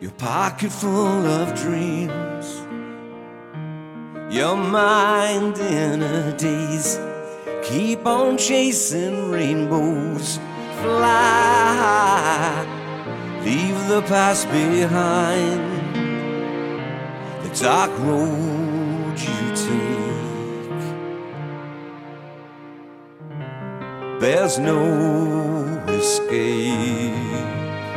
your pocket full of dreams, your mind in a daze. Keep on chasing rainbows, fly, leave the past behind, the dark road you take. There's no escape.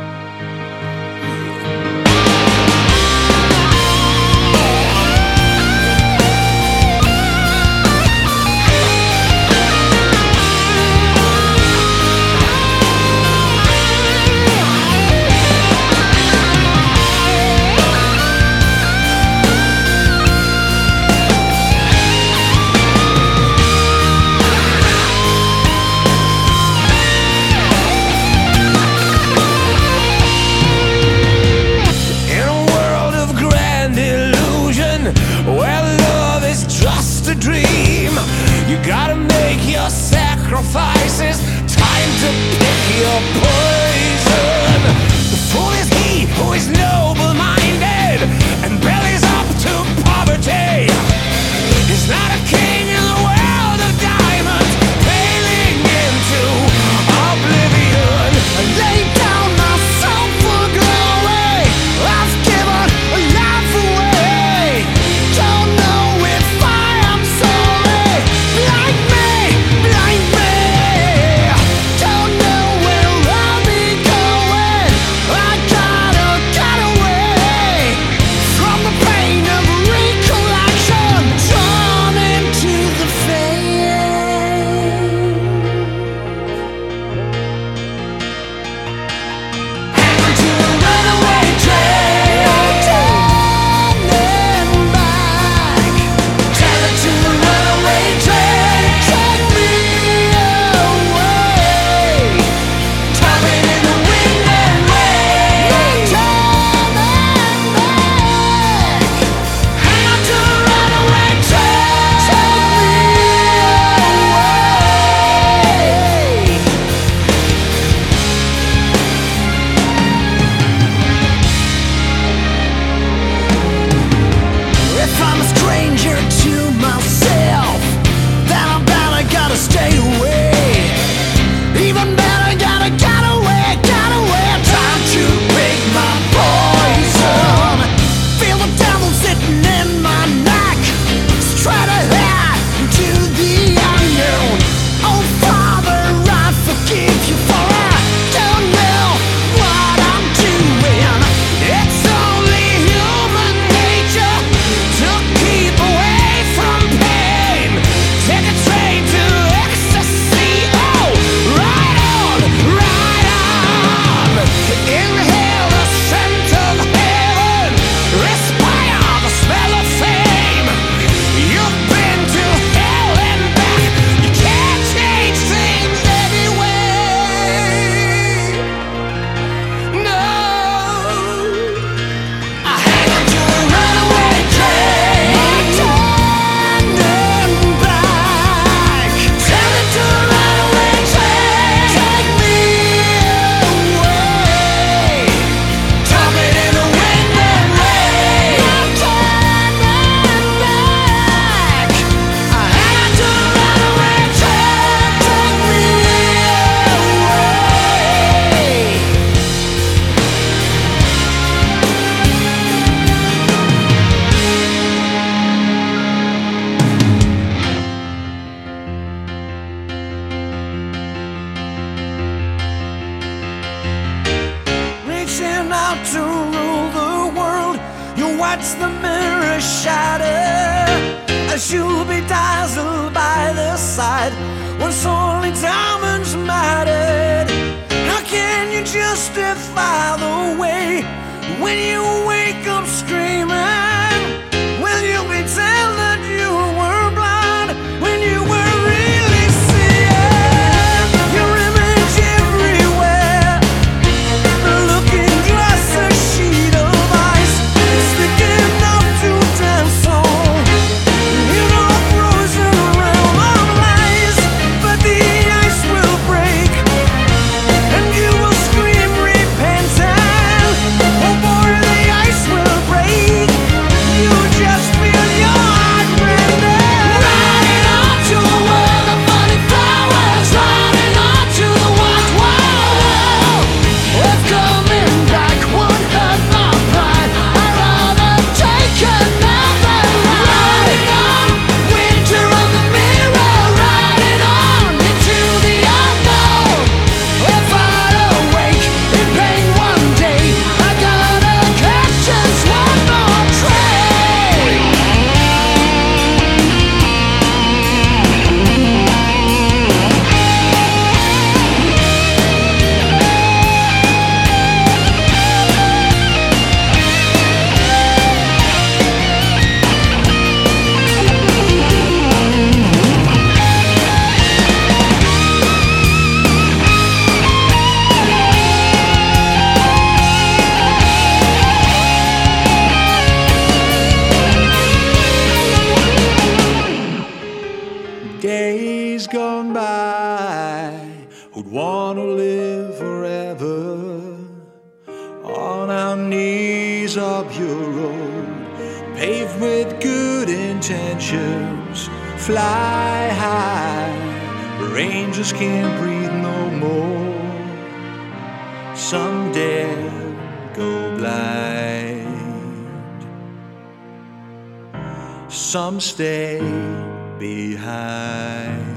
A dream, you gotta make your sacrifices. Time to pick your poison. The fool is he who is noble-minded and bellies up to poverty. He's not a king in the world of diamonds, paling into oblivion. I lay down my soul for glory. I've given a life away. Don't know if I'm sorry. Blind me, blind me. Don't know where I'll be going. I gotta get away from the pain of recollection, drawn into the flame. Hang to a runaway train, turning back. Tell it to the runaway train, take me away. Tumbling in the wind and rain, turning back. Hang on to the runaway train, take me away. If I'm a stranger to myself, then I'm better gotta stay away. Even better gotta get away, get away. Time to pick my poison. Feel the devil sitting in my neck, straight ahead to the unknown. Oh Father, I forgive you for I don't know what I'm doing. It's only human nature to keep away from pain. Take a train to ecstasy. Oh, right on, right on. Inhale the scent of heaven, respire the smell of fame. You've been to hell and back. You can't change things anyway. No. I hang on to a runaway train, turning back. Tell it to a runaway train, take me away. Tumbling in the wind and rain, turning back. I hang on to a runaway train, take me away. Reaching out to rule the world, you watch the mirror shatter as you'll be dazzled by the sight once only diamonds mattered. How can you justify the way when you wake up screaming? Will you be tell that you were blind when you were really seeing your image everywhere? The looking glass, a sheet of ice, it's thick enough to dance on. You know a frozen realm of lies, but the ice will break and you will scream repentance. Oh boy, the blaze up your road, paved with good intentions. Fly high, rangers can't breathe no more. Some dead go blind, some stay behind.